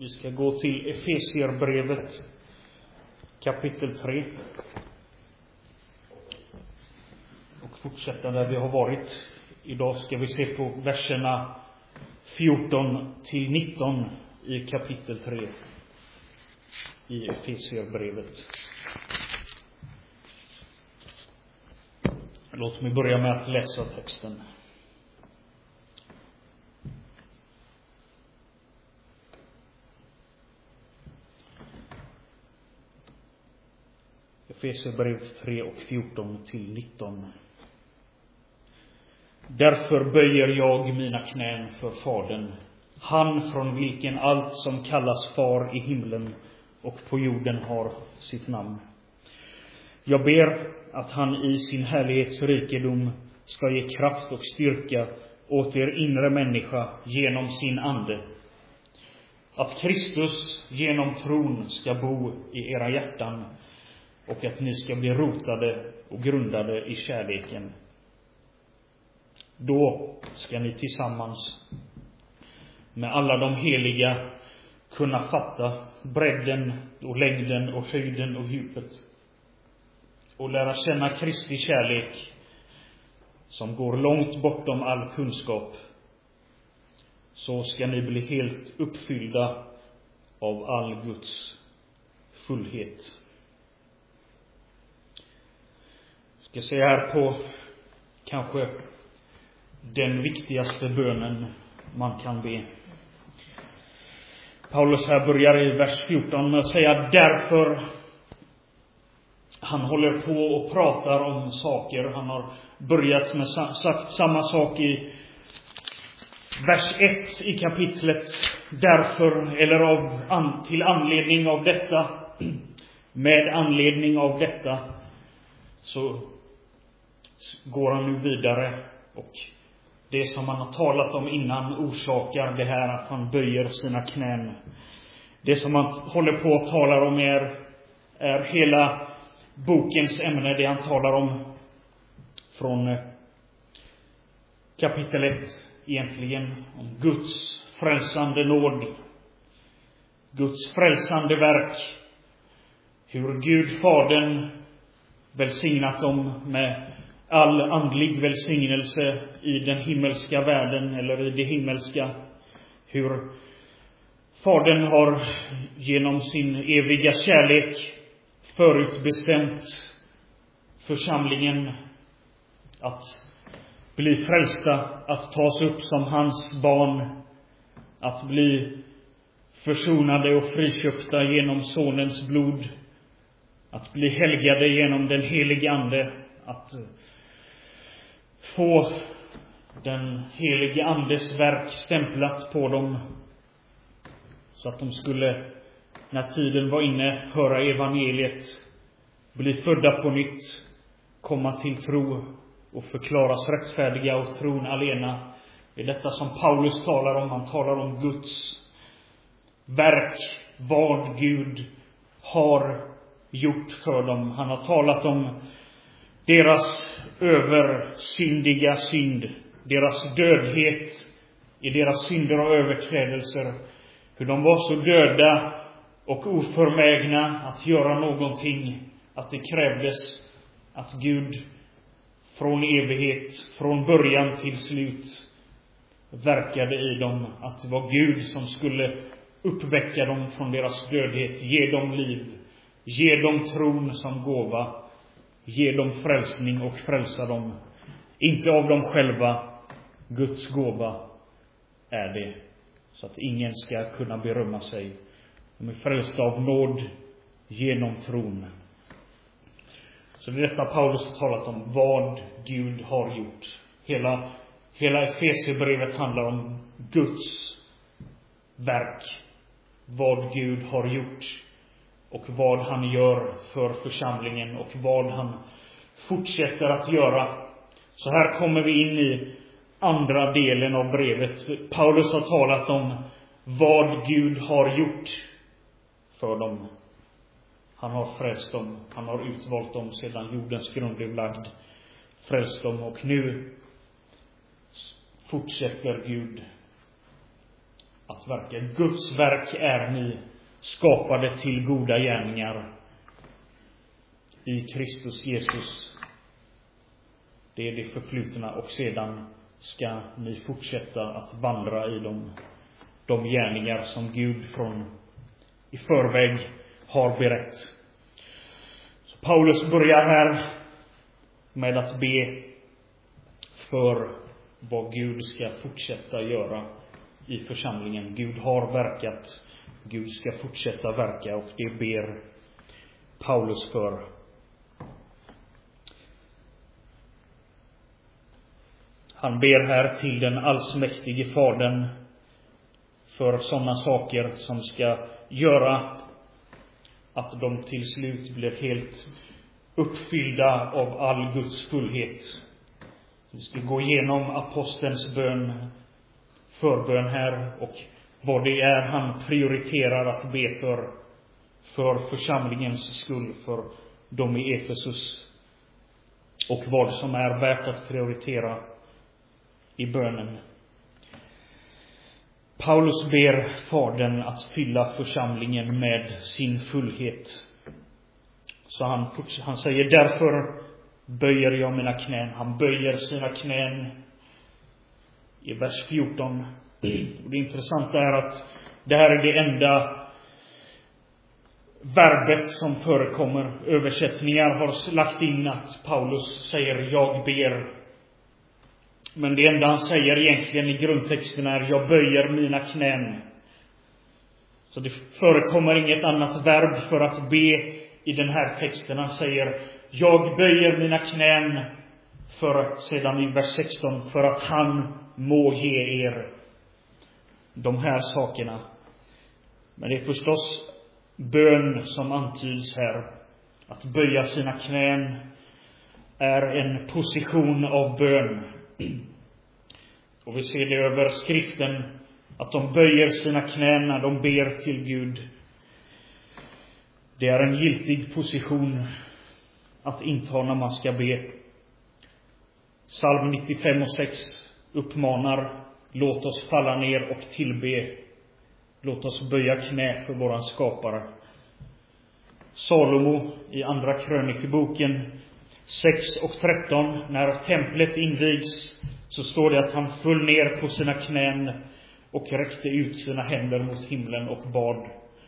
Vi ska gå till Efesierbrevet kapitel 3 och fortsätta där vi har varit. Idag ska vi se på verserna 14 till 19 i kapitel 3 i Efesierbrevet. Låt mig börja med att läsa texten. Efesierbrevet 3 och 14 till 19. Därför böjer jag mina knän för Fadern, han från vilken allt som kallas far i himlen och på jorden har sitt namn. Jag ber att han i sin härlighetsrikedom ska ge kraft och styrka åt er inre människa genom sin ande. Att Kristus genom tron ska bo i era hjärtan och att ni ska bli rotade och grundade i kärleken. Då ska ni tillsammans med alla de heliga kunna fatta bredden och längden och höjden och djupet och lära känna Kristi kärlek som går långt bortom all kunskap. Så ska ni bli helt uppfyllda av all Guds fullhet. Jag ska säga här på kanske den viktigaste bönen man kan be. Paulus här börjar i vers 14 med att säga därför. Han håller på och pratar om saker. Han har börjat med sagt samma sak i vers 1 i kapitlet. Därför, eller till anledning av detta. Med anledning av detta så går han nu vidare, och det som han har talat om innan orsakar det här att han böjer sina knän. Det som han håller på att tala om är hela bokens ämne, det han talar om från kapitel 1 egentligen, om Guds frälsande nåd, Guds frälsande verk, hur Gud Fadern välsignat dem med all andlig välsignelse i den himmelska världen eller i det himmelska. Hur Fadern har genom sin eviga kärlek förutbestämt församlingen att bli frälsta, att tas upp som hans barn, att bli försonade och friköpta genom sonens blod, att bli helgade genom den helige ande, att få den helige andes verk stämplat på dem, så att de skulle, när tiden var inne, höra evangeliet, bli födda på nytt, komma till tro och förklaras rättfärdiga och tron alena. Det är detta som Paulus talar om. Han talar om Guds verk, vad Gud har gjort för dem. Han har talat om deras översyndiga synd, deras dödhet i deras synder och överträdelser, hur de var så döda och oförmägna att göra någonting, att det krävdes att Gud från evighet, från början till slut, verkade i dem, att det var Gud som skulle uppväcka dem från deras dödhet, ge dem liv, ge dem tron som gåva, ge dem frälsning och frälsa dem. Inte av dem själva, Guds gåva är det, så att ingen ska kunna berömma sig. De är frälsta av nåd genom tron. Så det är detta Paulus har talat om, vad Gud har gjort. Hela Efesierbrevet handlar om Guds verk, vad Gud har gjort och vad han gör för församlingen och vad han fortsätter att göra. Så här kommer vi in i andra delen av brevet. Paulus har talat om vad Gud har gjort för dem. Han har frälst dem. Han har utvalt dem sedan jordens grund blev lagd. Frälst dem, och nu fortsätter Gud att verka. Guds verk är ni skapade till goda gärningar i Kristus Jesus. Det är det förflutna, och sedan ska ni fortsätta att vandra i de gärningar som Gud i förväg har berett. Så Paulus börjar här med att be för vad Gud ska fortsätta göra i församlingen. Gud har verkat, Gud ska fortsätta verka, och det ber Paulus för. Han ber här till den allsmäktige Fadern för sådana saker som ska göra att de till slut blir helt uppfyllda av all Guds fullhet. Vi ska gå igenom apostelns förbön här, och vad det är han prioriterar att be för församlingens skull, för dem i Efesus, och vad som är värt att prioritera i bönen. Paulus ber Fadern att fylla församlingen med sin fullhet. Så han säger, därför böjer jag mina knän. Han böjer sina knän i vers 14. Och det intressanta är att det här är det enda verbet som förekommer. Översättningar har lagt in att Paulus säger jag ber. Men det enda han säger egentligen i grundtexten är jag böjer mina knän. Så det förekommer inget annat verb för att be i den här texten. Han säger jag böjer mina knän, för sedan i vers 16, för att han må ge er de här sakerna. Men det är förstås bön som antyds här. Att böja sina knän är en position av bön. Och vi ser det över skriften, att de böjer sina knän när de ber till Gud. Det är en giltig position att inta när man ska be. Psalm 95:6 uppmanar, låt oss falla ner och tillbe. Låt oss böja knä för våran skapare. Salomo i andra krönikeboken 6:13, när templet invigs, så står det att han föll ner på sina knän och räckte ut sina händer mot himlen och bad.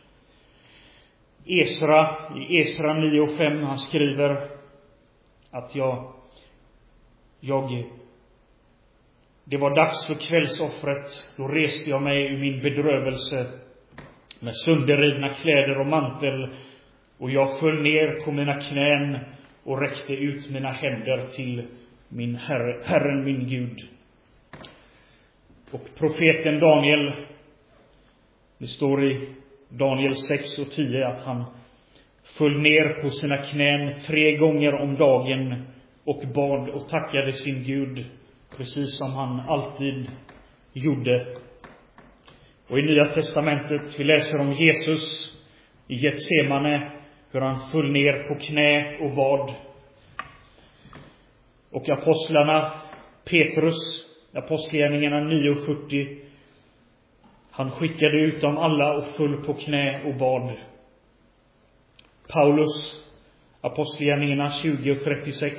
I Esra 9:5, han skriver att det var dags för kvällsoffret. Då reste jag mig ur min bedrövelse med sönderrivna kläder och mantel, och jag föll ner på mina knän och räckte ut mina händer till min Herren min Gud. Och profeten Daniel, det står i Daniel 6:10 att han föll ner på sina knän 3 gånger om dagen och bad och tackade sin Gud, precis som han alltid gjorde. Och i Nya testamentet vi läser om Jesus i Getsemane, hur han föll ner på knä och bad. Och apostlarna, Petrus, apostlagärningarna 9:40, han skickade ut dem alla och föll på knä och bad. Paulus, apostlagärningarna 20:36,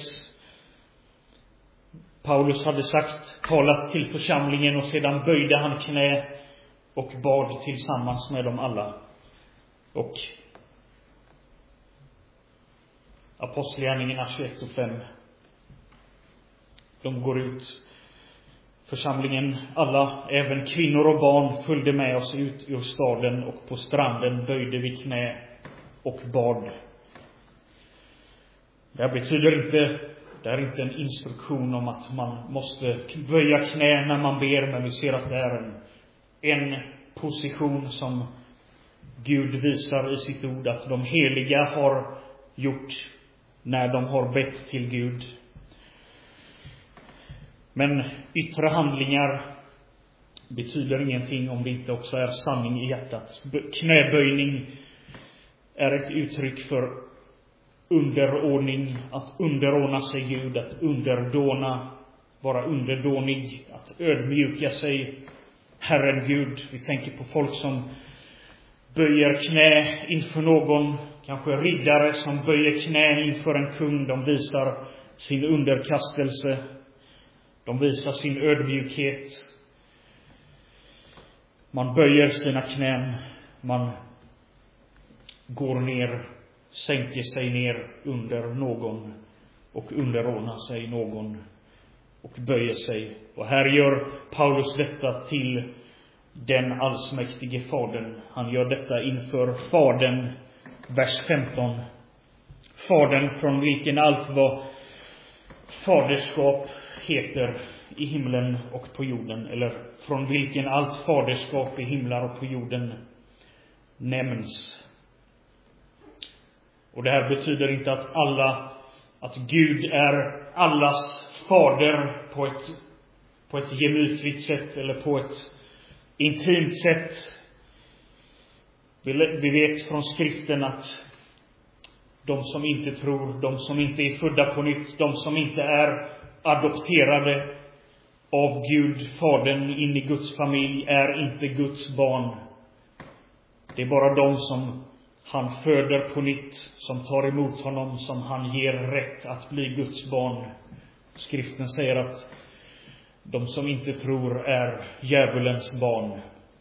Paulus hade talat till församlingen, och sedan böjde han knä och bad tillsammans med dem alla. Och apostlagärningarna 21:5, de går ut, församlingen alla, även kvinnor och barn, följde med oss ut ur staden, och på stranden böjde vi knä och bad. Det betyder inte, det är inte en instruktion om att man måste böja knä när man ber, men vi ser att det är en position som Gud visar i sitt ord att de heliga har gjort när de har bett till Gud. Men yttre handlingar betyder ingenting om det inte också är sanning i hjärtat. Knäböjning är ett uttryck för underordning, att underordna sig Gud, att underdåna, vara underdånig, att ödmjuka sig Herren Gud. Vi tänker på folk som böjer knä inför någon, kanske riddare som böjer knä inför en kung. De visar sin underkastelse. De visar sin ödmjukhet. Man böjer sina knän. Man går ner, sänker sig ner under någon och underordnar sig någon och böjer sig. Och här gör Paulus detta till den allsmäktige Fadern. Han gör detta inför Fadern, vers 15. Fadern från vilken allt vad faderskap heter i himlen och på jorden, eller från vilken allt faderskap i himlar och på jorden nämns. Och det här betyder inte att Gud är allas fader på ett gemytligt sätt eller på ett intimt sätt. Vi vet från skriften att de som inte tror, de som inte är födda på nytt, de som inte är adopterade av Gud, Fadern, in i Guds familj, är inte Guds barn. Det är bara de som han föder på nytt, som tar emot honom, som han ger rätt att bli Guds barn. Skriften säger att de som inte tror är djävulens barn.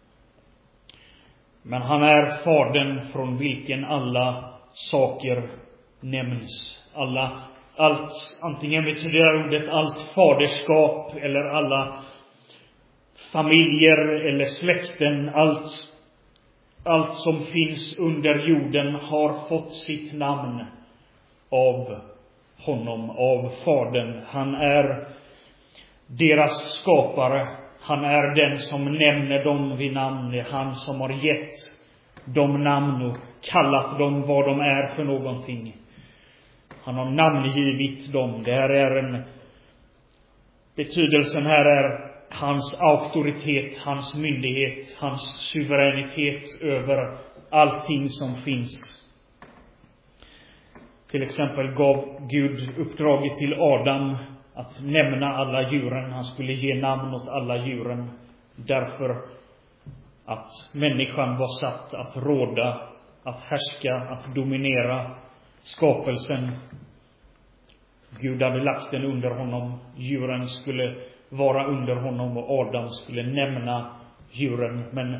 Men han är Fadern från vilken alla saker nämns. Allt, antingen betyder ordet allt faderskap eller alla familjer eller släkten, allt som finns under jorden har fått sitt namn av honom, av Fadern. Han är deras skapare. Han är den som nämner dem vid namn. Det är han som har gett dem namn och kallat dem vad de är för någonting. Han har namngivit dem. Det här är betydelsen här är hans auktoritet, hans myndighet, hans suveränitet över allting som finns. Till exempel gav Gud uppdraget till Adam att nämna alla djuren. Han skulle ge namn åt alla djuren. Därför att människan var satt att råda, att härska, att dominera skapelsen. Gud hade lagt den under honom. Djuren skulle vara under honom och Adam skulle nämna djuren. Men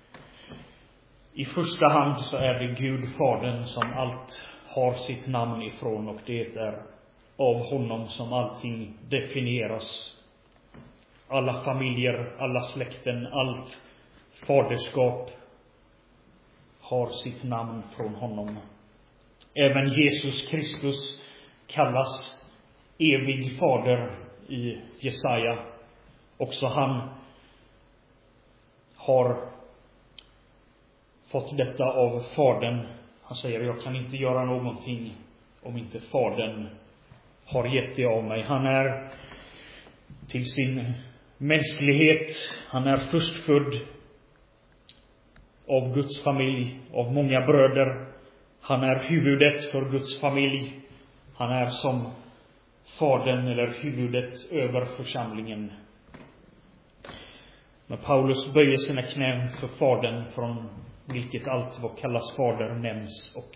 i första hand så är det Gud, Fadern, som allt har sitt namn ifrån, och det är av honom som allting definieras. Alla familjer, alla släkten, allt faderskap har sitt namn från honom. Även Jesus Kristus kallas evig fader i Jesaja. Också han har fått detta av Fadern. Han säger: jag kan inte göra någonting om inte Fadern har gett det av mig. Han är till sin mänsklighet, han är förstfödd av Guds familj, av många bröder. Han är huvudet för Guds familj. Han är som Fadern eller huvudet över församlingen. Men Paulus böjer sina knän för Fadern från vilket allt vad kallas fader nämns, och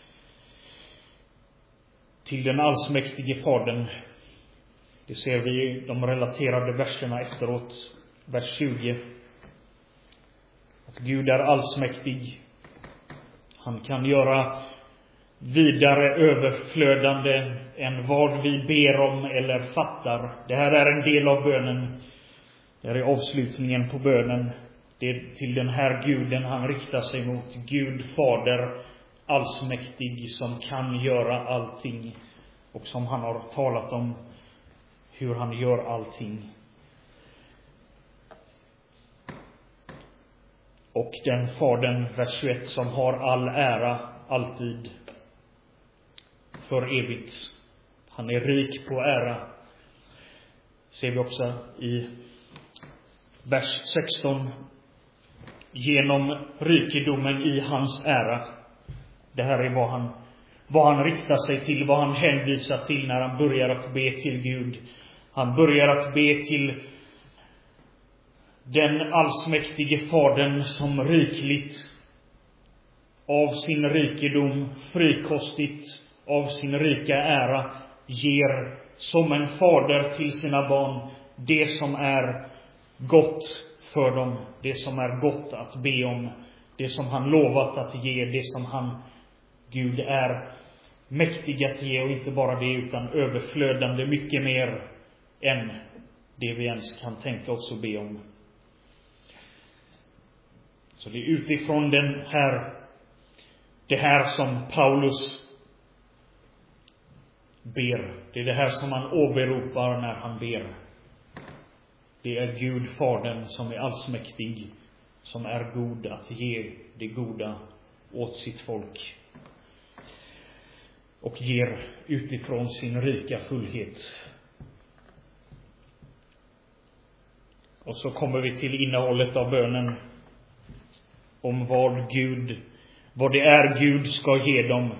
till den allsmäktige Fadern. Det ser vi i de relaterade verserna efteråt, vers 20. Att Gud är allsmäktig. Han kan göra vidare överflödande än vad vi ber om eller fattar. Det här är en del av bönen. Det är avslutningen på bönen. Det är till den här guden han riktar sig mot. Gud Fader allsmäktig, som kan göra allting, och som han har talat om hur han gör allting. Och den Fadern, vers 21, som har all ära alltid för evigt. Han är rik på ära. Ser vi också i vers 16. Genom rikedomen i hans ära. Det här är vad han riktar sig till, vad han hänvisar till när han börjar att be till Gud. Han börjar att be till den allsmäktige Fadern som rikligt av sin rikedom, frikostigt av sin rika ära, ger som en fader till sina barn det som är gott för dem, det som är gott att be om, det som han lovat att ge, det som han, Gud, är mäktig att ge, och inte bara det utan överflödande mycket mer än det vi ens kan tänka oss och be om. Så det är utifrån det här som Paulus ber. Det är det här som han åberopar när han ber. Det är Gud Fadern som är allsmäktig, som är god att ge det goda åt sitt folk, och ger utifrån sin rika fullhet. Och så kommer vi till innehållet av bönen, om vad det är Gud ska ge dem.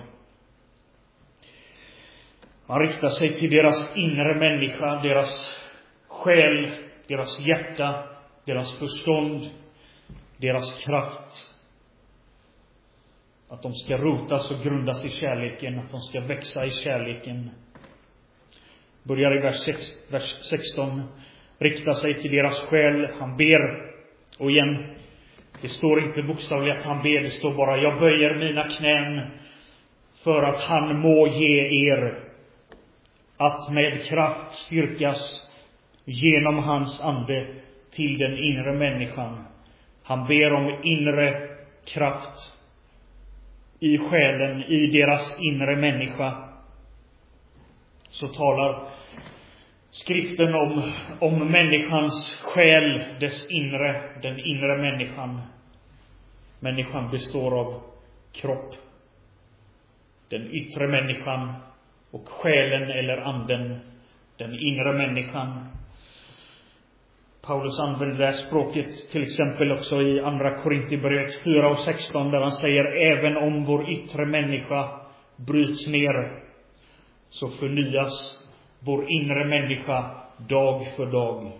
Han riktar sig till deras inre människa, deras själ, deras hjärta, deras förstånd, deras kraft. Att de ska rotas och grundas i kärleken, att de ska växa i kärleken. Börjar i vers 16. Riktar sig till deras själ. Han ber, och igen, det står inte bokstavligt att han ber, det står bara: jag böjer mina knän för att han må ge er att med kraft styrkas genom hans ande till den inre människan. Han ber om inre kraft i själen, i deras inre människa. Så talar skriften om människans själ, dess inre, den inre människan. Människan består av kropp, den yttre människan, och själen eller anden, den inre människan. Paulus använder det här språket till exempel också i andra Korinthierbrevet 4:16, där han säger: även om vår yttre människa bryts ner, så förnyas vår inre människa dag för dag.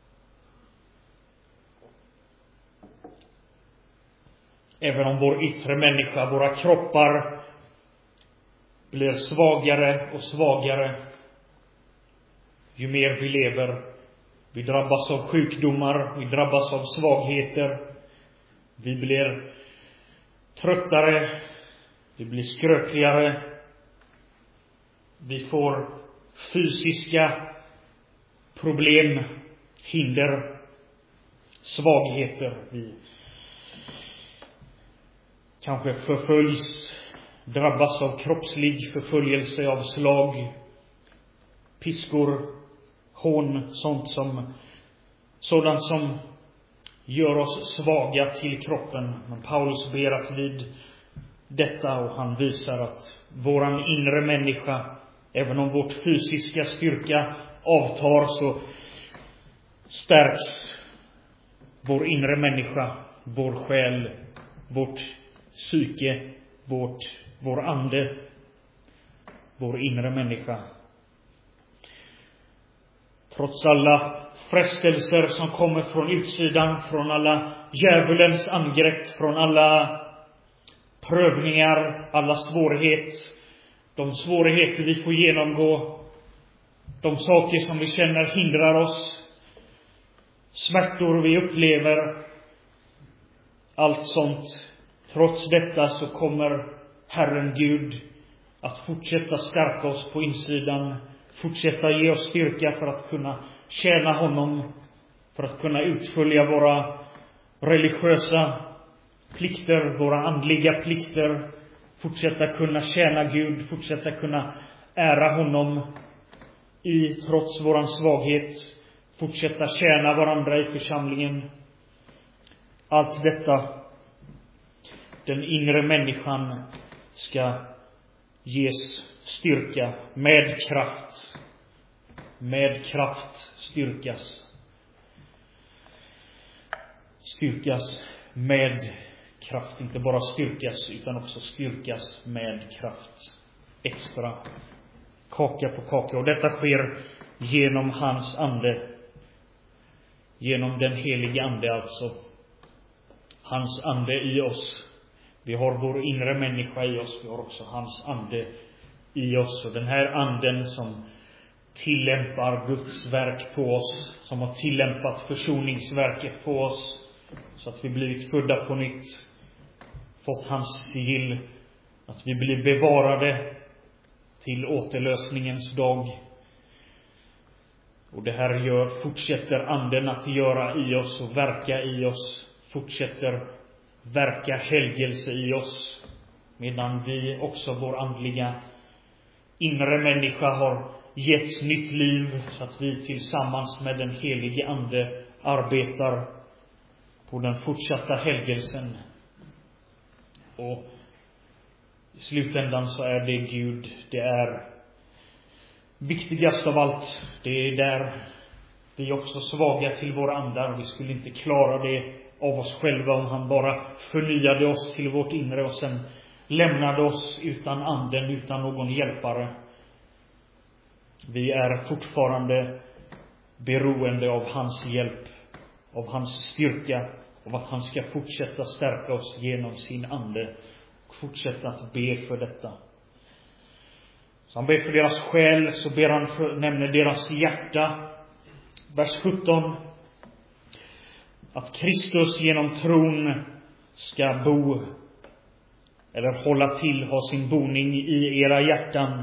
Även om vår yttre människa, våra kroppar, blir svagare och svagare ju mer vi lever. Vi drabbas av sjukdomar, vi drabbas av svagheter, vi blir tröttare, vi blir skröpligare, vi får fysiska problem, hinder, svagheter. Vi kanske förföljs, drabbas av kroppslig förföljelse, av slag, piskor, hån, sådant som gör oss svaga till kroppen. Men Paulus ber att vid detta, och han visar att våran inre människa, även om vårt fysiska styrka avtar, så stärks vår inre människa, vår själ, vårt psyke, vår ande, vår inre människa. Trots alla frestelser som kommer från utsidan, från alla djävulens angrepp, från alla prövningar, alla de svårigheter vi får genomgå, de saker som vi känner hindrar oss, smärtor vi upplever, allt sånt. Trots detta så kommer Herren Gud att fortsätta stärka oss på insidan, fortsätta ge oss styrka för att kunna tjäna honom, för att kunna utfölja våra religiösa plikter, våra andliga plikter, fortsätta kunna tjäna Gud, fortsätta kunna ära honom trots våran svaghet, fortsätta tjäna varandra i församlingen. Allt detta, den inre människan ska ges styrka, med kraft styrkas med kraft, inte bara styrkas utan också styrkas med kraft, extra, kaka på kaka. Och detta sker genom hans ande, genom den helige ande, alltså hans ande i oss. Vi har vår inre människa i oss, vi har också hans ande i oss. Och den här anden som tillämpar Guds verk på oss, som har tillämpat försoningsverket på oss, så att vi blivit födda på nytt, fått hans sigill, att vi blir bevarade till återlösningens dag. Och det här fortsätter anden att göra i oss och verka i oss, fortsätter verka helgelse i oss, medan vi också, vår andliga inre människa, har getts nytt liv, så att vi tillsammans med den helige ande arbetar på den fortsatta helgelsen. Och i slutändan så är det Gud, det är viktigast av allt. Det är där vi är också svaga till våra andar. Vi skulle inte klara det av oss själva om han bara förnyade oss till vårt inre och sen lämnade oss utan anden, utan någon hjälpare. Vi är fortfarande beroende av hans hjälp, av hans styrka, av att han ska fortsätta stärka oss genom sin ande och fortsätta att be för detta. Så han ber för deras själ, så ber han nämner deras hjärta. Vers 17. Att Kristus genom tron ska bo, eller hålla till, ha sin boning i era hjärtan.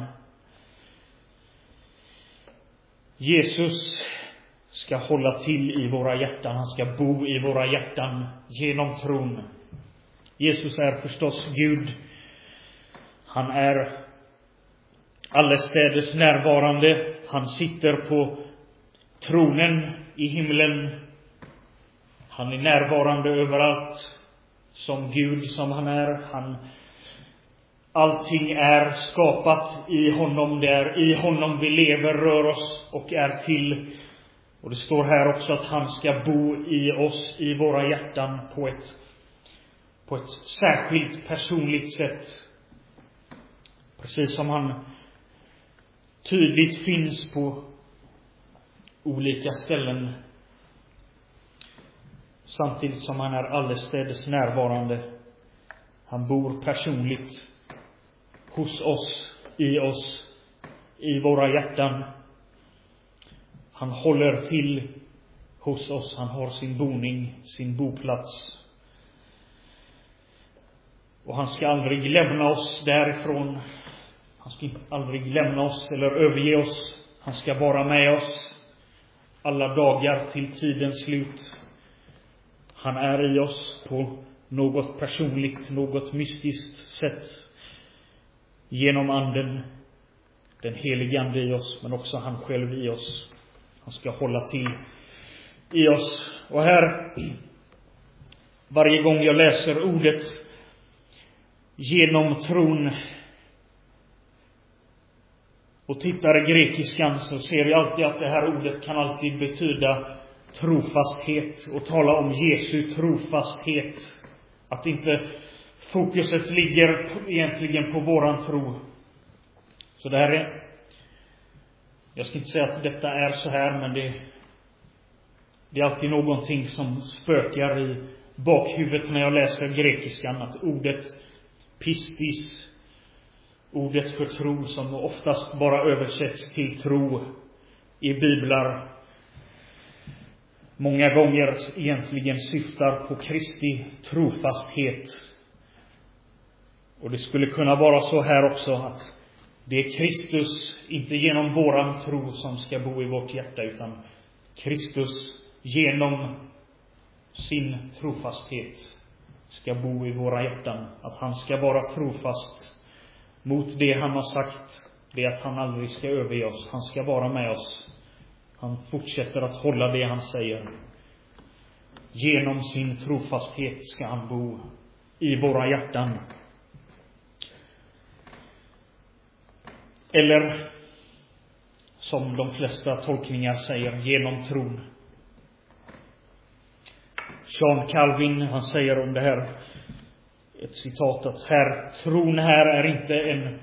Jesus ska hålla till i våra hjärtan. Han ska bo i våra hjärtan genom tron. Jesus är förstås Gud. Han är allestädes närvarande. Han sitter på tronen i himlen. Han är närvarande överallt som Gud som han är. Allting är skapat i honom. Det är i honom vi lever, rör oss och är till. Och det står här också att han ska bo i oss, i våra hjärtan, på ett särskilt personligt sätt. Precis som han tydligt finns på olika ställen, samtidigt som han är allestädes närvarande. Han bor personligt hos oss, i våra hjärtan. Han håller till hos oss. Han har sin boning, sin boplats. Och han ska aldrig lämna oss därifrån. Han ska aldrig lämna oss eller överge oss. Han ska vara med oss alla dagar till tidens slut. Han är i oss på något personligt, något mystiskt sätt. Genom anden, den helige ande i oss, men också han själv i oss. Han ska hålla till i oss. Och här, varje gång jag läser ordet genom tron och tittar i grekiskan, så ser vi alltid att det här ordet kan alltid betyda trofasthet och tala om Jesu trofasthet. Att inte fokuset ligger egentligen på våran tro. Så det här är, jag ska inte säga att detta är så här, men det är alltid någonting som spökar i bakhuvudet när jag läser grekiskan. Att ordet pistis, ordet för tro, som oftast bara översätts till tro i biblar, många gånger egentligen syftar på Kristi trofasthet. Och det skulle kunna vara så här också, att det är Kristus, inte genom våran tro, som ska bo i vårt hjärta, utan Kristus genom sin trofasthet ska bo i våra hjärtan. Att han ska vara trofast mot det han har sagt, det att han aldrig ska överge oss. Han ska vara med oss. Han fortsätter att hålla det han säger. Genom sin trofasthet ska han bo i våra hjärtan. Eller som de flesta tolkningar säger, genom tron. John Calvin, han säger om det här, ett citat, att tron här är inte en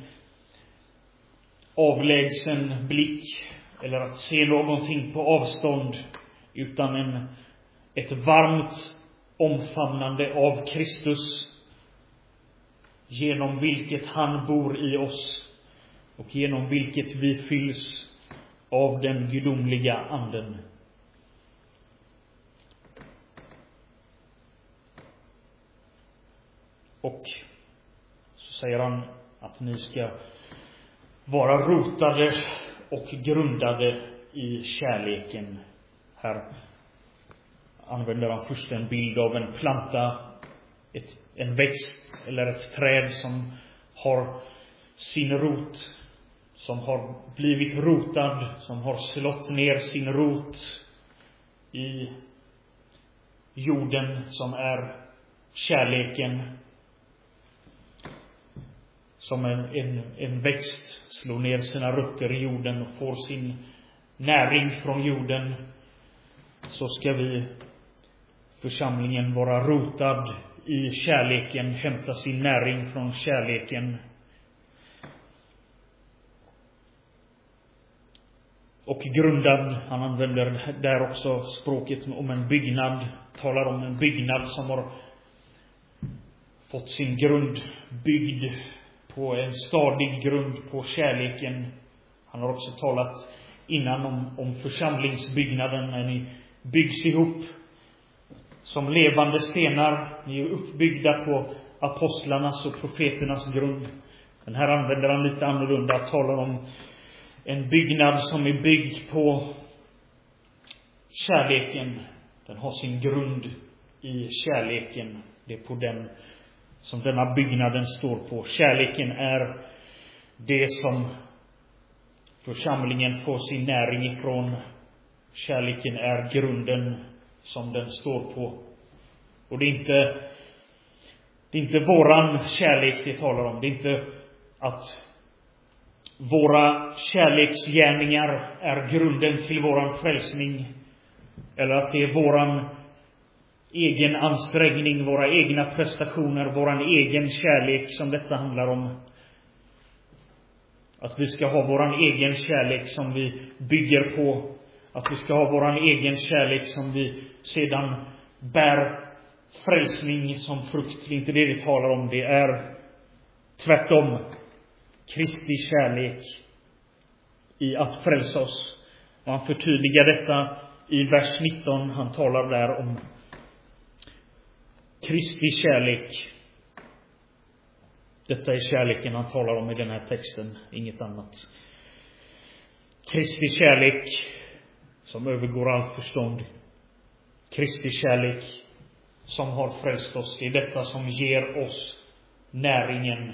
avlägsen blick eller att se någonting på avstånd, utan ett varmt omfamnande av Kristus, genom vilket han bor i oss och genom vilket vi fylls av den gudomliga anden. Och så säger han att ni ska vara rotade och grundade i kärleken. Här använder han först en bild av en planta, en växt eller ett träd som har sin rot, som har blivit rotad, som har slått ner sin rot i jorden som är kärleken. Som en växt slår ner sina rötter i jorden och får sin näring från jorden, så ska vi, församlingen, vara rotad i kärleken, hämta sin näring från kärleken. Och grundad, han använder där också språket om en byggnad, talar om en byggnad som har fått sin grund byggd på en stadig grund på kärleken. Han har också talat innan om församlingsbyggnaden, när ni byggs ihop som levande stenar. Ni är uppbyggda på apostlarnas och profeternas grund. Men här använder han lite annorlunda, talar om en byggnad som är byggd på kärleken. Den har sin grund i kärleken. Det är på den som denna byggnaden står på. Kärleken är det som församlingen får sin näring ifrån. Kärleken är grunden som den står på. Och det är inte våran kärlek det talar om. Det är inte att våra kärleksgärningar är grunden till våran frälsning, eller att det är våran egen ansträngning, våra egna prestationer, våran egen kärlek som detta handlar om. Att vi ska ha våran egen kärlek som vi bygger på. Att vi ska ha våran egen kärlek som vi sedan bär frälsning som frukt. Det är inte det vi talar om. Det är tvärtom Kristi kärlek i att frälsa oss. Och han förtydligar detta i vers 19. Han talar där om Kristi kärlek. Detta är kärleken han talar om i den här texten, inget annat. Kristi kärlek som övergår allt förstånd. Kristi kärlek som har frälst oss. Det är detta som ger oss näringen.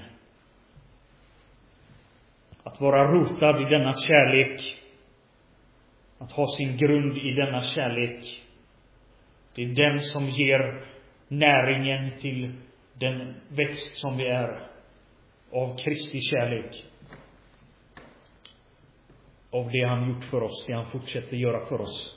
Att vara rotad i denna kärlek, att ha sin grund i denna kärlek, det är den som ger näringen till den växt som vi är av Kristi kärlek. Av det han gjort för oss, det han fortsätter göra för oss.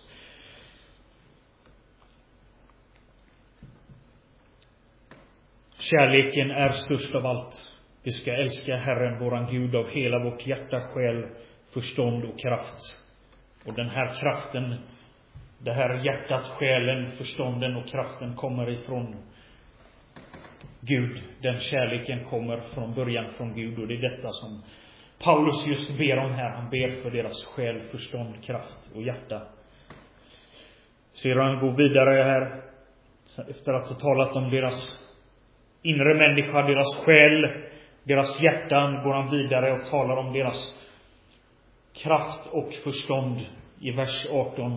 Kärleken är störst av allt. Vi ska älska Herren, våran Gud, av hela vårt hjärta, själ, förstånd och kraft. Och den här kraften, det här hjärtat, själen, förstånden och kraften kommer ifrån Gud. Den kärleken kommer från början från Gud. Och det är detta som Paulus just ber om här. Han ber för deras själ, förstånd, kraft och hjärta. Ser han går vidare här. Efter att ha talat om deras inre människa, deras själ, deras hjärtan, går han vidare och talar om deras kraft och förstånd i vers 18.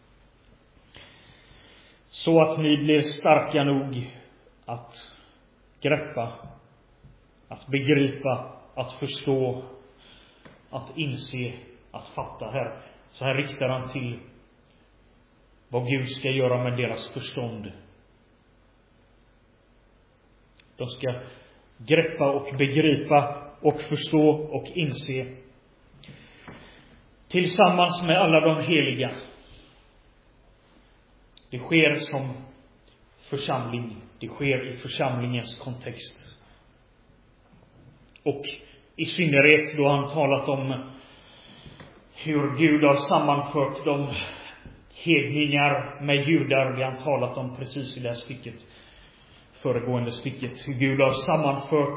Så att ni blir starka nog att greppa, att begripa, att förstå, att inse, att fatta. Här. Så här riktar han till vad Gud ska göra med deras förstånd. De ska greppa och begripa och förstå och inse. Tillsammans med alla de heliga. Det sker som församling. Det sker i församlingens kontext. Och i synnerhet då han talat om hur Gud har sammanfört de hedningar med judar. Vi har talat om precis i det här stycket, föregående stycket, hur Gud har sammanfört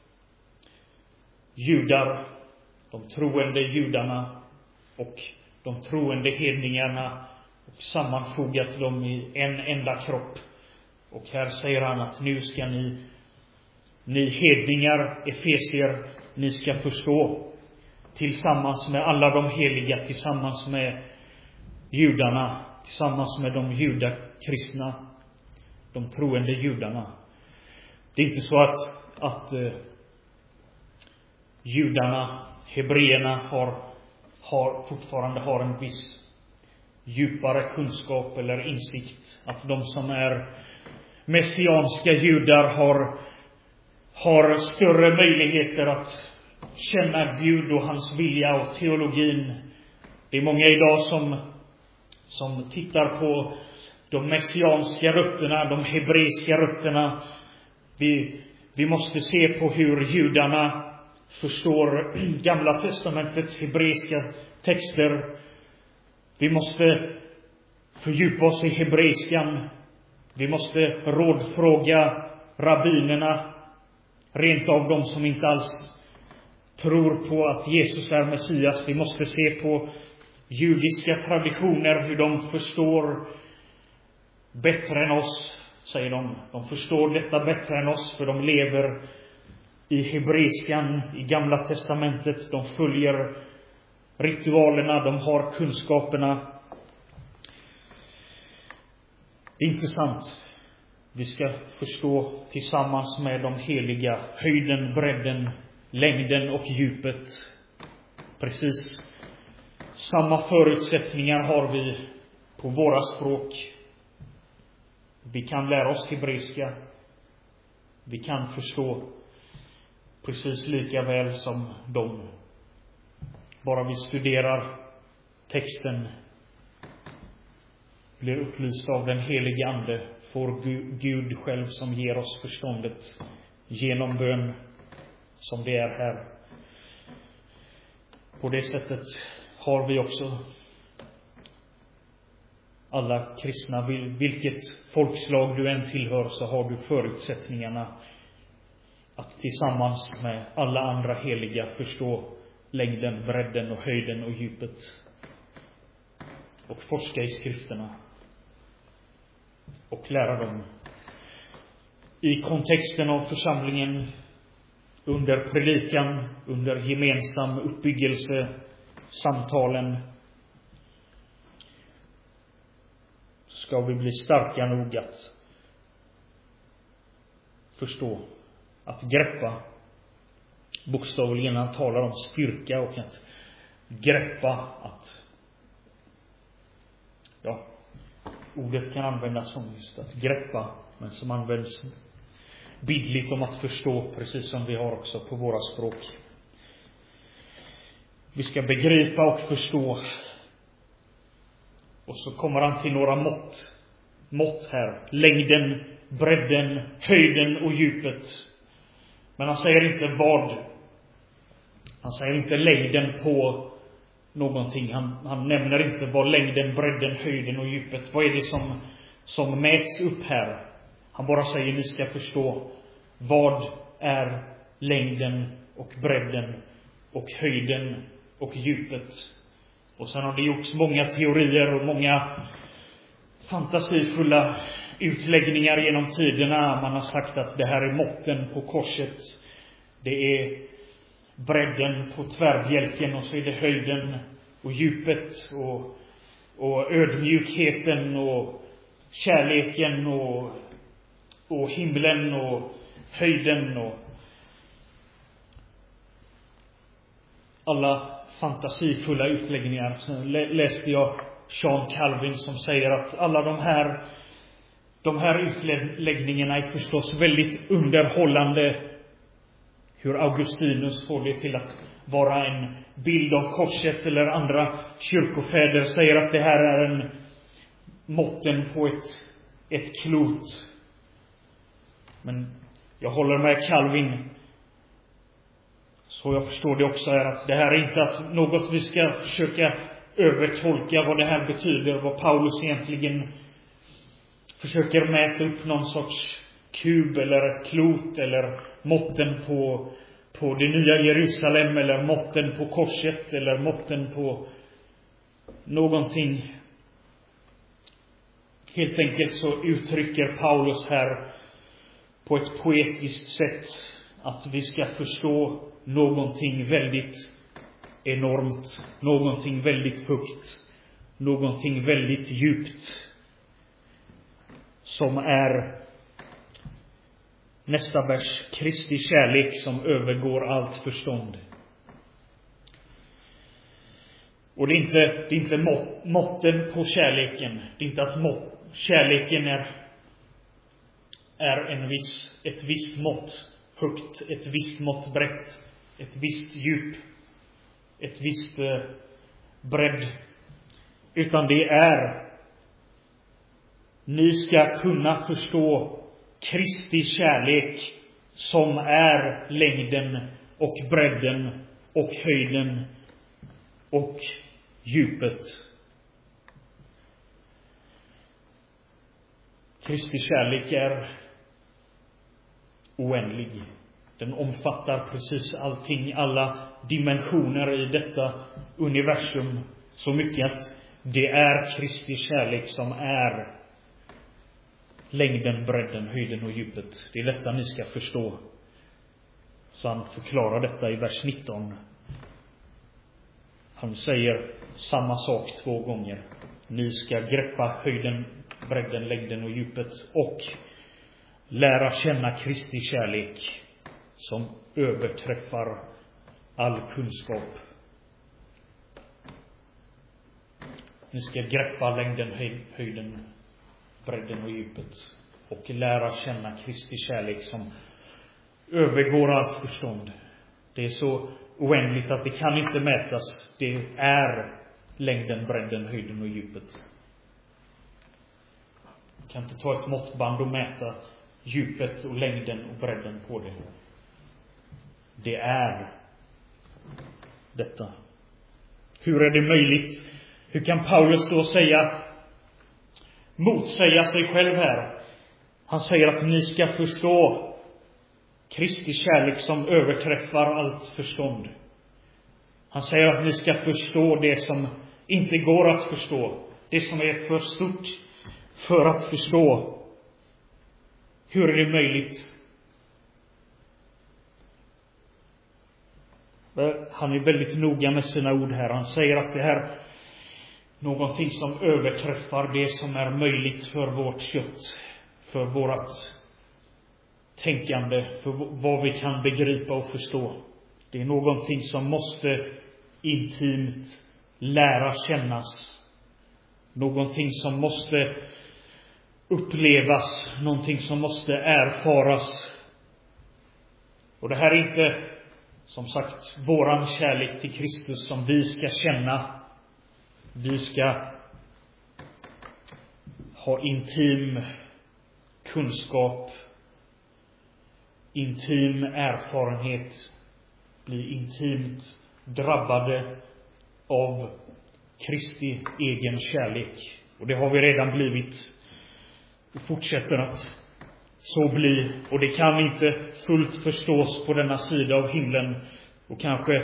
judar, de troende judarna och de troende hedningarna, och sammanfogat dem i en enda kropp. Och här säger han att nu ska ni hedningar, efesier, ni ska förstå, tillsammans med alla de heliga, tillsammans med judarna, tillsammans med de judakristna, de troende judarna. Det är inte så att judarna, hebreerna fortfarande har en viss djupare kunskap eller insikt, att de som är messianska judar har större möjligheter att känna Gud och hans vilja och teologin. Det är många idag som tittar på de messianska rötterna, de hebreiska rötterna. Vi måste se på hur judarna förstår Gamla testamentets hebreiska texter. Vi måste fördjupa oss i hebreiskan. Vi måste rådfråga rabbinerna, rent av de som inte alls tror på att Jesus är Messias. Vi måste se på judiska traditioner, hur de förstår bättre än oss, säger de. De förstår detta bättre än oss, för de lever i hebreiskan, i Gamla testamentet. De följer ritualerna, de har kunskaperna. Det är intressant. Vi ska förstå tillsammans med de heliga höjden, bredden, längden och djupet. Precis samma förutsättningar har vi på våra språk. Vi kan lära oss hebreiska. Vi kan förstå precis lika väl som de. Bara vi studerar texten, blir upplyst av den helige Ande, får Gud själv som ger oss förståndet genom bön, som det är här. På det sättet har vi också, alla kristna, vilket folkslag du än tillhör, så har du förutsättningarna att tillsammans med alla andra heliga förstå längden, bredden och höjden och djupet, och forska i skrifterna och lära dem i kontexten av församlingen, under predikan, under gemensam uppbyggelse, samtalen. Ska vi bli starka nog att förstå, att greppa. Bokstavligen han talar om styrka och att greppa, att ordet kan användas som just att greppa, men som används bildligt om att förstå, precis som vi har också på våra språk. Vi ska begripa och förstå. Och så kommer han till några mått här. Längden, bredden, höjden och djupet. Men han säger inte vad. Han säger inte längden på någonting. Han nämner inte vad längden, bredden, höjden och djupet. Vad är det som mäts upp här? Han bara säger ni ska förstå vad är längden och bredden och höjden och djupet. Och sen har det gjorts många teorier och många fantasifulla utläggningar genom tiderna. Man har sagt att det här är måtten på korset. Det är bredden på tvärbjälken, och så är det höjden och djupet och ödmjukheten och kärleken och himlen och höjden och alla fantasifulla utläggningar. Sen läste jag John Calvin som säger att alla de här utläggningarna är förstås väldigt underhållande. Hur Augustinus får det till att vara en bild av korset, eller andra kyrkofäder säger att det här är en måtten på ett klot. Men jag håller med Calvin, så jag förstår det också, är att det här är inte att något vi ska försöka övertolka vad det här betyder, vad Paulus egentligen försöker mäta upp någon sorts kub eller ett klot eller måtten på det nya Jerusalem eller måtten på korset eller måtten på någonting. Helt enkelt så uttrycker Paulus här på ett poetiskt sätt att vi ska förstå någonting väldigt enormt, någonting väldigt högt, någonting väldigt djupt, som är nästa vers, Kristi kärlek som övergår allt förstånd. Och det är inte måtten på kärleken. Det är inte att kärleken är ett visst mått högt, ett visst mått brett, ett visst djup, ett visst bredd. Utan det är, ni ska kunna förstå Kristi kärlek som är längden och bredden och höjden och djupet. Kristi kärlek är oändlig. Den omfattar precis allting, alla dimensioner i detta universum. Så mycket att det är Kristi kärlek som är längden, bredden, höjden och djupet. Det är detta ni ska förstå. Så han förklarar detta i vers 19. Han säger samma sak 2 gånger. Ni ska greppa höjden, bredden, längden och djupet och lära känna Kristi kärlek som överträffar all kunskap. Ni ska greppa längden, höjden, bredden och djupet och lära känna Kristi kärlek som övergår allt förstånd. Det är så oändligt att det kan inte mätas. Det är längden, bredden, höjden och djupet. Man kan inte ta ett måttband och mäta djupet och längden och bredden på det. Det är detta. Hur är det möjligt? Hur kan Paulus då motsäga sig själv här? Han säger att ni ska förstå Kristi kärlek som överträffar allt förstånd. Han säger att ni ska förstå det som inte går att förstå. Det som är för stort för att förstå. Hur är det möjligt? Han är väldigt noga med sina ord här. Han säger att det här någonting som överträffar det som är möjligt för vårt kött, för vårat tänkande, för vad vi kan begripa och förstå. Det är någonting som måste intimt lära kännas. Någonting som måste upplevas, någonting som måste erfaras. Och det här är inte, som sagt, våran kärlek till Kristus som vi ska känna. Vi ska ha intim kunskap, intim erfarenhet, bli intimt drabbade av Kristi egen kärlek. Och det har vi redan blivit och fortsätter att så bli. Och det kan inte fullt förstås på denna sida av himlen och kanske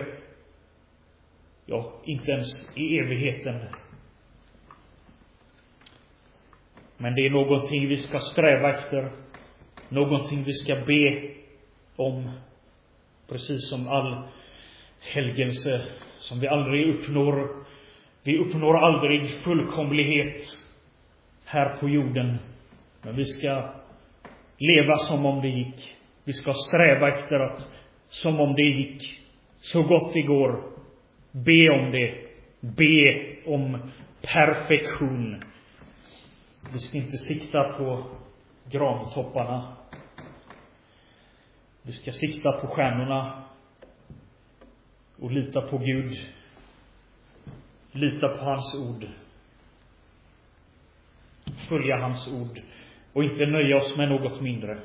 inte ens i evigheten. Men det är någonting vi ska sträva efter, någonting vi ska be om, precis som all helgelse som vi aldrig uppnår. Vi uppnår aldrig fullkomlighet här på jorden, men vi ska leva som om det gick. Vi ska sträva efter att, som om det gick, så gott det går, be om det. Be om perfektion. Vi ska inte sikta på grantopparna. Vi ska sikta på stjärnorna och lita på Gud. Lita på hans ord. Följa hans ord och inte nöja oss med något mindre.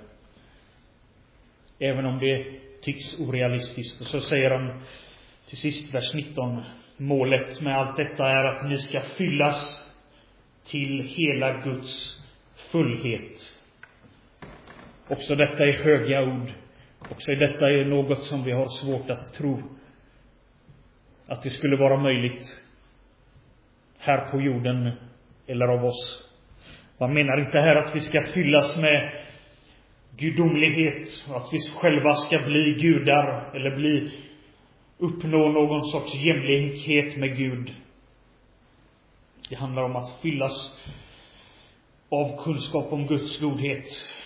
Även om det tycks orealistiskt. Och så säger han till sist, vers 19. målet med allt detta är att ni ska fyllas till hela Guds fullhet. Också detta är höga ord. Också detta är något som vi har svårt att tro att det skulle vara möjligt här på jorden eller av oss. Man menar inte här att vi ska fyllas med gudomlighet och att vi själva ska bli gudar eller uppnå någon sorts jämlikhet med Gud. Det handlar om att fyllas av kunskap om Guds godhet.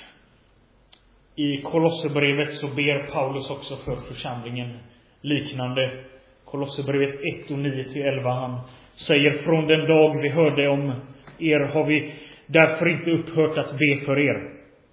I Kolosserbrevet så ber Paulus också för församlingen liknande. Kolosserbrevet 1 och 9-11, han säger: från den dag vi hörde om er har vi därför inte upphört att be för er.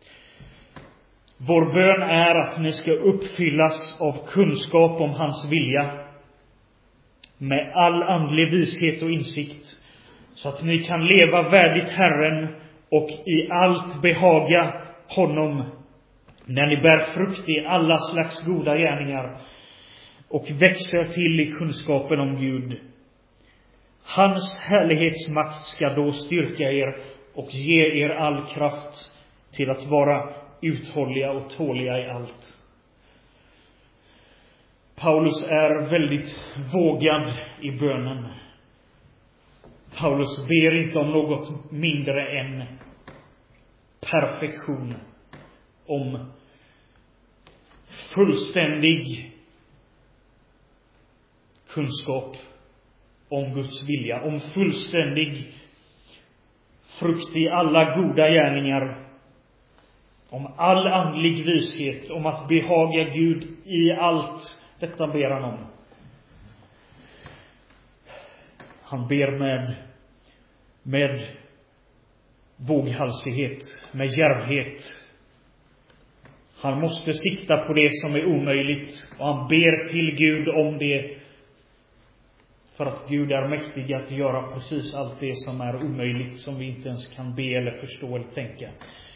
Vår bön är att ni ska uppfyllas av kunskap om hans vilja med all andlig vishet och insikt, så att ni kan leva värdigt Herren och i allt behaga honom, när ni bär frukt i alla slags goda gärningar och växer till i kunskapen om Gud. Hans härlighetsmakt ska då styrka er och ge er all kraft till att vara uthålliga och tåliga i allt. Paulus är väldigt vågad i bönen. Paulus ber inte om något mindre än perfektion, om fullständig kunskap om Guds vilja, om fullständig frukt i alla goda gärningar, om all andlig vishet, om att behaga Gud i allt. Detta ber han om. Han ber med våghalsighet, med djärvhet. Han måste sikta på det som är omöjligt, och han ber till Gud om det, för att Gud är mäktig att göra precis allt det som är omöjligt, som vi inte ens kan be eller förstå eller tänka.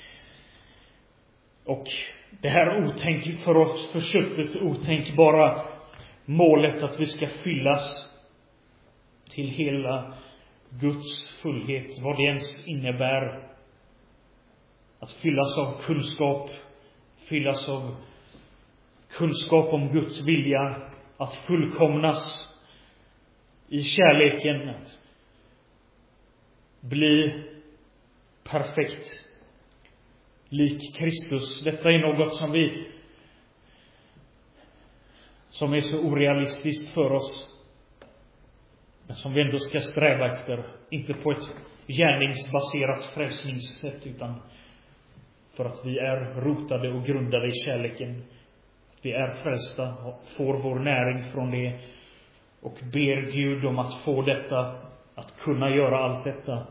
Och det här för oss försuttet otänkbara målet att vi ska fyllas till hela Guds fullhet, vad det ens innebär, att fyllas av kunskap om Guds vilja, att fullkomnas i kärleken, att bli perfekt lik Kristus. Detta är något som är så orealistiskt för oss, men som vi ändå ska sträva efter, inte på ett gärningsbaserat frälsningssätt, utan för att vi är rotade och grundade i kärleken. Vi är frälsta och får vår näring från det, och ber Gud om att få detta, att kunna göra allt detta.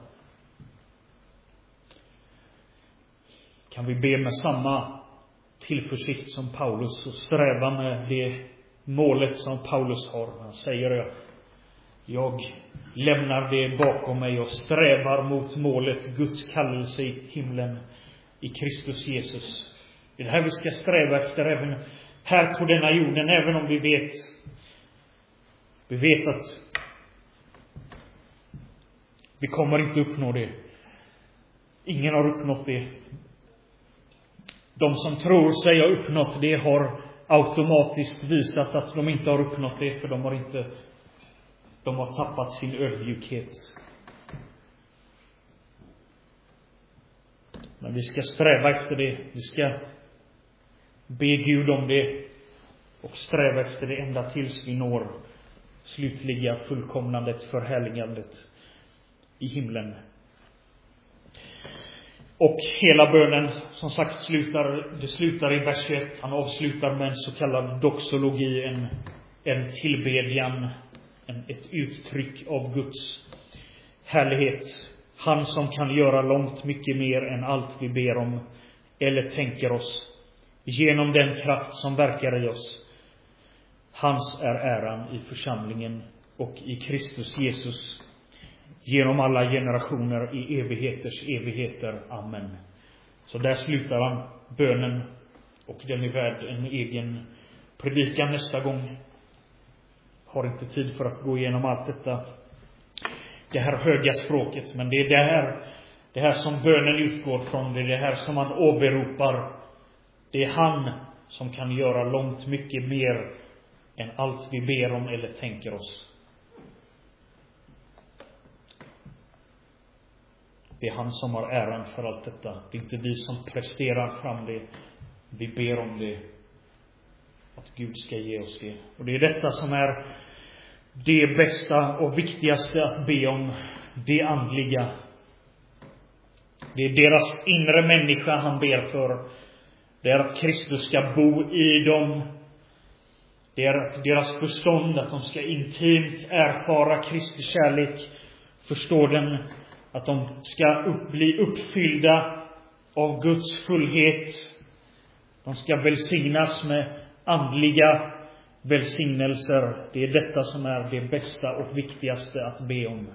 Kan vi be med samma tillförsikt som Paulus och sträva med det målet som Paulus har. Han säger: jag lämnar det bakom mig och strävar mot målet, Guds kallelse i himlen i Kristus Jesus. Det är det här vi ska sträva efter även här på denna jorden, även om vi vet att vi kommer inte uppnå det. Ingen har uppnått det. De som tror sig ha uppnått det har automatiskt visat att de inte har uppnått det, för de har tappat sin ödmjukhet. Men vi ska sträva efter det. Vi ska be Gud om det och sträva efter det ända tills vi når slutliga fullkomnandet, förhärligandet i himlen. Och hela bönen, som sagt, slutar i vers 21. Han avslutar med en så kallad doxologi, en tillbedjan, ett uttryck av Guds härlighet. Han som kan göra långt mycket mer än allt vi ber om eller tänker oss, genom den kraft som verkar i oss. Hans är äran i församlingen och i Kristus Jesus, genom alla generationer i evigheters evigheter. Amen. Så där slutar han bönen, och den är värd en egen predikan nästa gång. har inte tid för att gå igenom allt detta. Det här höga språket. Men det är det här som bönen utgår från. Det är det här som man åberopar. Det är han som kan göra långt mycket mer än allt vi ber om eller tänker oss. Det är han som har äran för allt detta. Det är inte vi som presterar fram det. Vi ber om det. Att Gud ska ge oss det. Och det är detta som är det bästa och viktigaste att be om. Det andliga. Det är deras inre människa han ber för. Det är att Kristus ska bo i dem. Det är att deras förstånd, att de ska intimt erfara Kristi kärlek. Förstå den. Att de ska bli uppfyllda av Guds fullhet. De ska välsignas med andliga välsignelser. Det är detta som är det bästa och viktigaste att be om.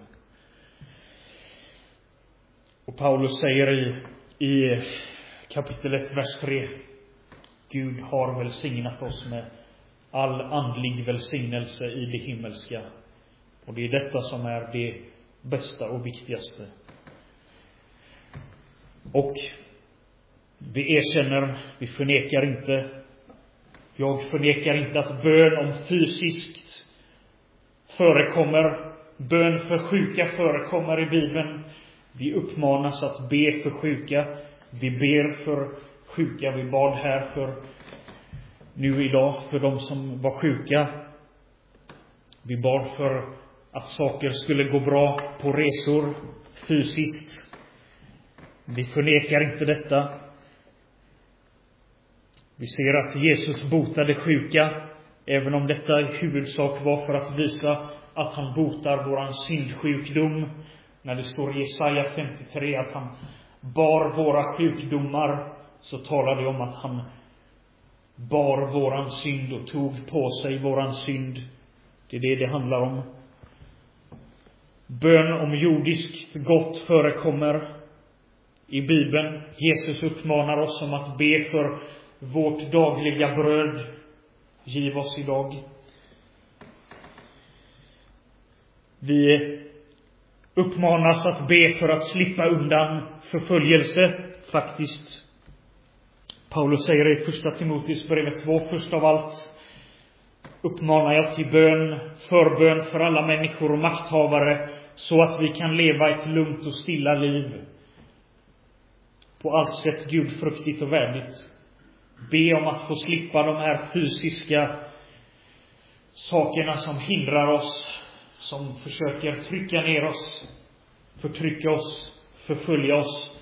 Och Paulus säger i kapitel 1, vers 3. Gud har välsignat oss med all andlig välsignelse i det himmelska. Och det är detta som är det bästa och viktigaste. Och vi erkänner, vi förnekar inte. Jag förnekar inte att bön om fysiskt förekommer. Bön för sjuka förekommer i Bibeln. Vi uppmanas att be för sjuka. Vi ber för sjuka. Vi bad här för nu idag för de som var sjuka. Vi bad för att saker skulle gå bra på resor fysiskt. Vi förnekar inte detta. Vi ser att Jesus botade sjuka, även om detta i huvudsak var för att visa att han botar våran syndsjukdom. När det står i Jesaja 53 att han bar våra sjukdomar, så talar det om att han bar våran synd och tog på sig våran synd. Det är det handlar om. Bön om jordiskt gott förekommer i Bibeln. Jesus uppmanar oss om att be för vårt dagliga bröd. Giv oss idag. Vi uppmanas att be för att slippa undan förföljelse. Faktiskt, Paulus säger i första Timoteus brevet 2, först av allt uppmanar jag till förbön för alla människor och makthavare, så att vi kan leva ett lugnt och stilla liv, på allt sätt gudfruktigt och värdigt. Be om att få slippa de här fysiska sakerna som hindrar oss, som försöker trycka ner oss, förtrycka oss, förfölja oss,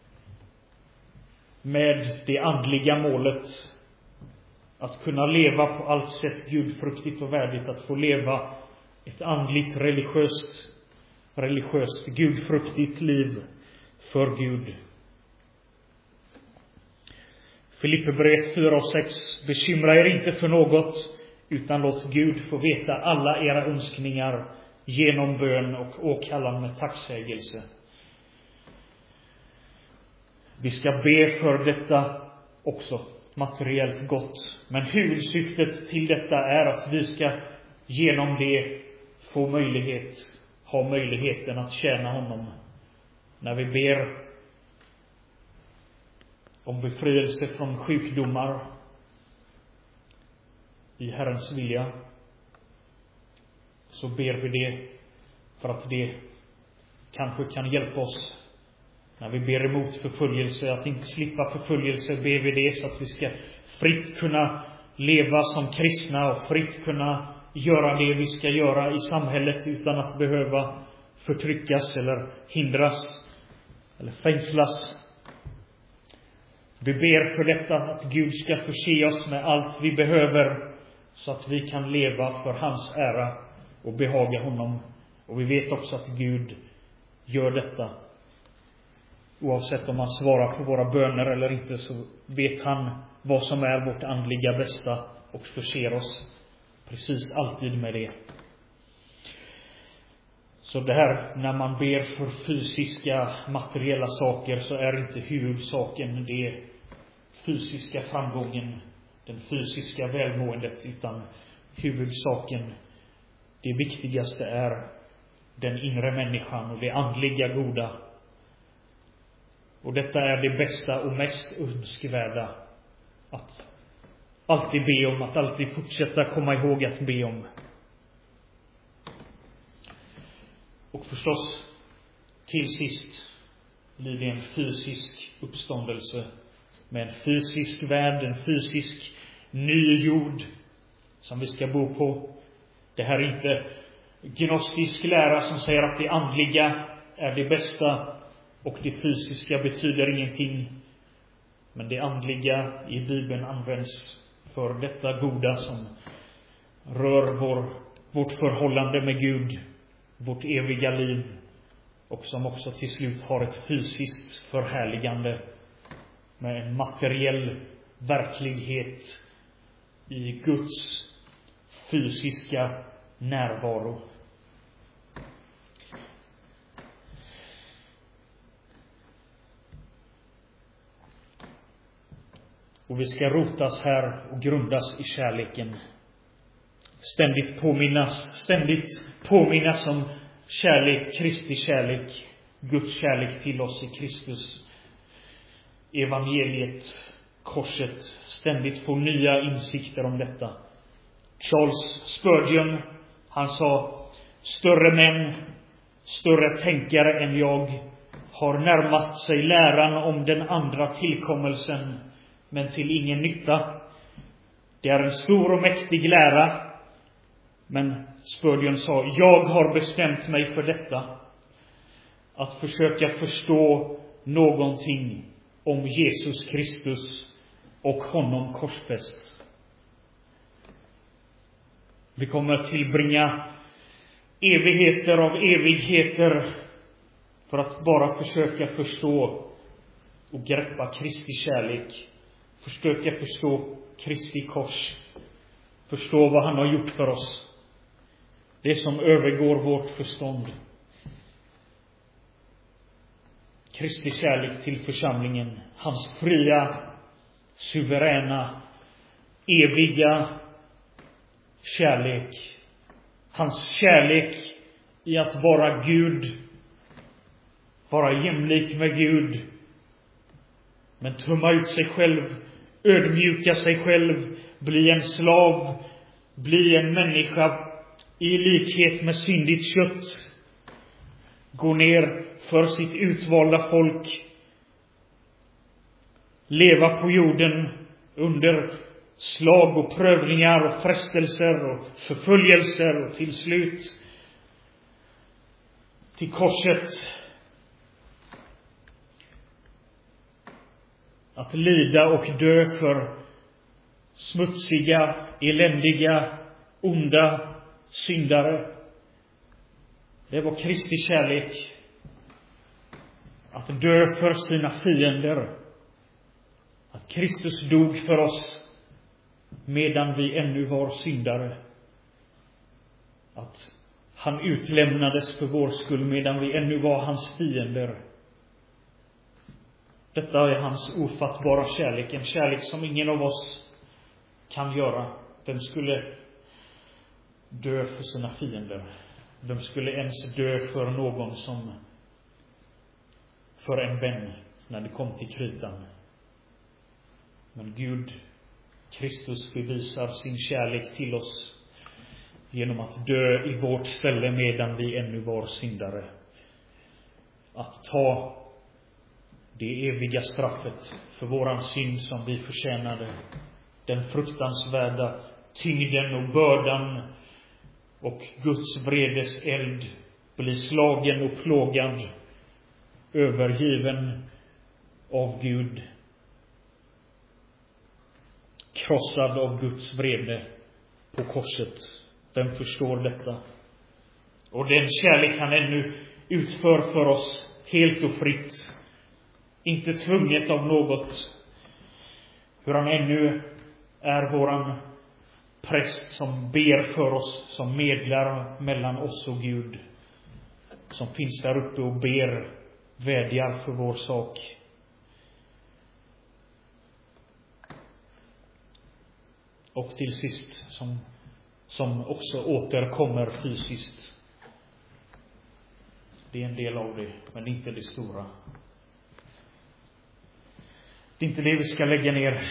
med det andliga målet att kunna leva på allt sätt gudfruktigt och värdigt, att få leva ett andligt religiöst gudfruktigt liv för Gud. Filipperbrevet 4 och 6. Bekymra er inte för något, utan låt Gud få veta alla era önskningar genom bön och åkallan med tacksägelse. Vi ska be för detta också, materiellt gott. Men huvudsyftet till detta är att vi ska genom det ha möjligheten att tjäna honom. När vi ber om befrielse från sjukdomar i Herrens vilja, så ber vi det för att det kanske kan hjälpa oss. När vi ber emot förföljelse, att inte slippa förföljelse, ber vi det så att vi ska fritt kunna leva som kristna och fritt kunna göra det vi ska göra i samhället utan att behöva förtryckas eller hindras eller fängslas. Vi ber för detta, att Gud ska förse oss med allt vi behöver, så att vi kan leva för hans ära och behaga honom. Och vi vet också att Gud gör detta. Oavsett om han svarar på våra böner eller inte, så vet han vad som är vårt andliga bästa och förser oss precis alltid med det. Så det här, när man ber för fysiska, materiella saker, så är inte huvudsaken det fysiska framgången, den fysiska välmåendet, utan huvudsaken det viktigaste är den inre människan och det andliga goda. Och detta är det bästa och mest önskvärda att alltid be om, att alltid fortsätta komma ihåg att be om. Och förstås, till sist blir det en fysisk uppståndelse med en fysisk värld, en fysisk ny jord som vi ska bo på. Det här är inte gnostisk lära som säger att det andliga är det bästa och det fysiska betyder ingenting. Men det andliga i Bibeln används för detta goda som rör vårt förhållande med Gud, vårt eviga liv, och som också till slut har ett fysiskt förhärligande med en materiell verklighet i Guds fysiska närvaro. Och vi ska rotas här och grundas i kärleken. Ständigt påminnas om kärlek, Kristi kärlek, Guds kärlek till oss i Kristus. Evangeliet, korset, ständigt få nya insikter om detta. Charles Spurgeon, han sa: större män, större tänkare än jag har närmat sig läran om den andra tillkommelsen, men till ingen nytta. Det är en stor och mäktig lära, men Spurgeon sa: jag har bestämt mig för detta, att försöka förstå någonting om Jesus Kristus och honom korsfäst. Vi kommer tillbringa evigheter av evigheter för att bara försöka förstå och greppa Kristi kärlek, försöka förstå Kristi kors, förstå vad han har gjort för oss. Det som övergår vårt förstånd. Kristi kärlek till församlingen, hans fria, suveräna, eviga kärlek, hans kärlek i att vara Gud, vara jämlik med Gud, men tumma ut sig själv, ödmjuka sig själv, bli en slav, bli en människa i likhet med syndigt kött, gå ner för sitt utvalda folk, leva på jorden under slag och prövningar och frestelser och förföljelser, och till slut till korset, att lida och dö för smutsiga, eländiga, onda syndare. Det var Kristi kärlek, att dö för sina fiender, att Kristus dog för oss medan vi ännu var syndare, att han utlämnades för vår skull medan vi ännu var hans fiender. Detta är hans ofattbara kärlek, en kärlek som ingen av oss kan göra. Vem skulle dö för sina fiender? Vem skulle ens dö för någon som för en vän när det kom till kritan? Men Gud, Kristus, bevisar sin kärlek till oss genom att dö i vårt ställe medan vi ännu var syndare. Att ta det eviga straffet för våran synd som vi förtjänade. Den fruktansvärda tyngden och bördan och Guds vredes eld, bli slagen och plågad, övergiven av Gud, krossad av Guds vrede på korset. Den förstår detta. Och den kärlek han ännu utför för oss helt och fritt, inte tvunget av något. Hur han ännu är våran präst som ber för oss, som medlar mellan oss och Gud, som finns där uppe och ber, vädjar för vår sak. Och till sist, som som också återkommer fysiskt. Det är en del av det, men det är inte det stora. Det är inte det vi ska lägga ner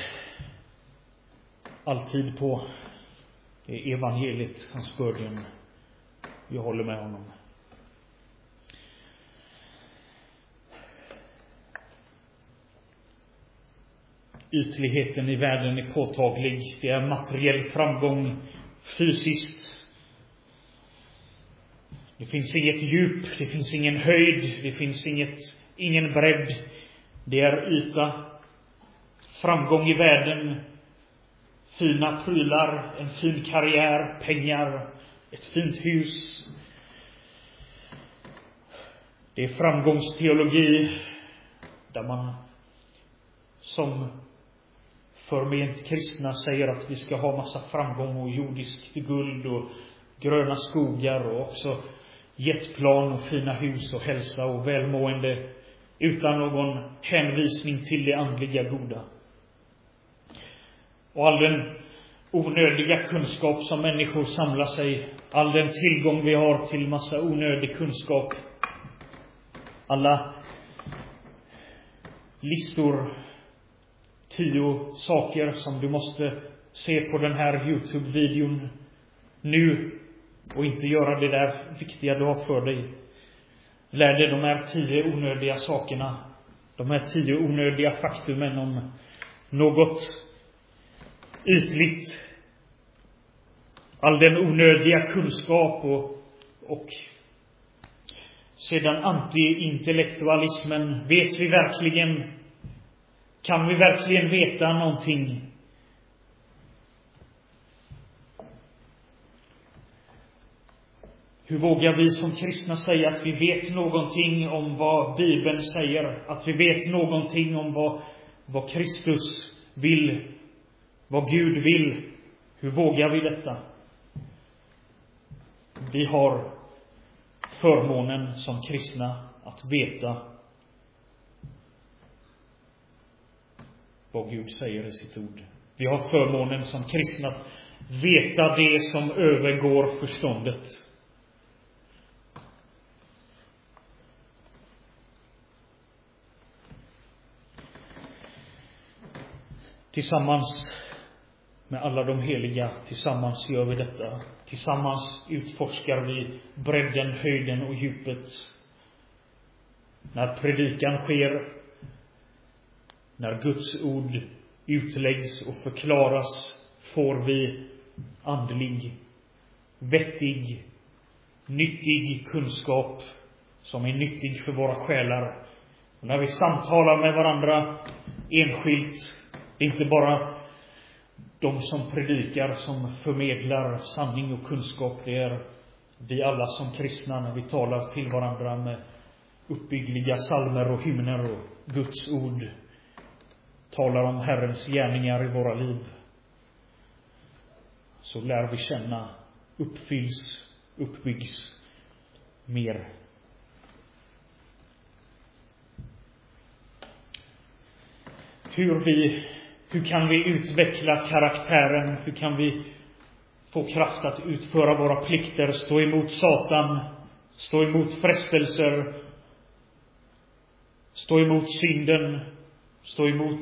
all tid på. Det är evangeliet som Spurgeon. Jag håller med honom. Ytligheten i världen är påtaglig. Det är materiell framgång fysiskt. Det finns inget djup, det finns ingen höjd, det finns ingen bredd. Det är yta. Framgång i världen. Fina prylar, en fin karriär, pengar, ett fint hus. Det är framgångsteologi där man som förment kristna säger att vi ska ha massa framgång och jordiskt guld och gröna skogar och också jetplan och fina hus och hälsa och välmående utan någon hänvisning till det andliga goda. Och all den onödiga kunskap som människor samlar sig, all den tillgång vi har till massa onödig kunskap, alla listor, 10 saker som du måste se på den här YouTube-videon nu och inte göra det där viktiga du har för dig. Lär dig de här 10 onödiga sakerna, de här 10 onödiga faktumen om något ytligt. All den onödiga kunskap och sedan anti-intellektualismen. Vet vi verkligen, kan vi verkligen veta någonting? Hur vågar vi som kristna säga att vi vet någonting om vad Bibeln säger? Att vi vet någonting om vad Kristus vill, vad Gud vill? Hur vågar vi detta? Vi har förmånen som kristna att veta vad Gud säger i sitt ord. Vi har förmånen som kristna att veta det som övergår förståndet. Tillsammans med alla de heliga, tillsammans gör vi detta. Tillsammans utforskar vi bredden, höjden och djupet. När predikan sker, när Guds ord utläggs och förklaras, får vi andlig, vettig, nyttig kunskap som är nyttig för våra själar. Och när vi samtalar med varandra enskilt, det är inte bara de som predikar som förmedlar sanning och kunskap. Det är vi alla som kristna när vi talar till varandra med uppbyggliga psalmer och hymner och Guds ord. Talar om Herrens gärningar i våra liv. Så lär vi känna, uppbyggs mer. Hur kan vi utveckla karaktären? Hur kan vi få kraft att utföra våra plikter, stå emot Satan, stå emot frestelser, stå emot synden, stå emot,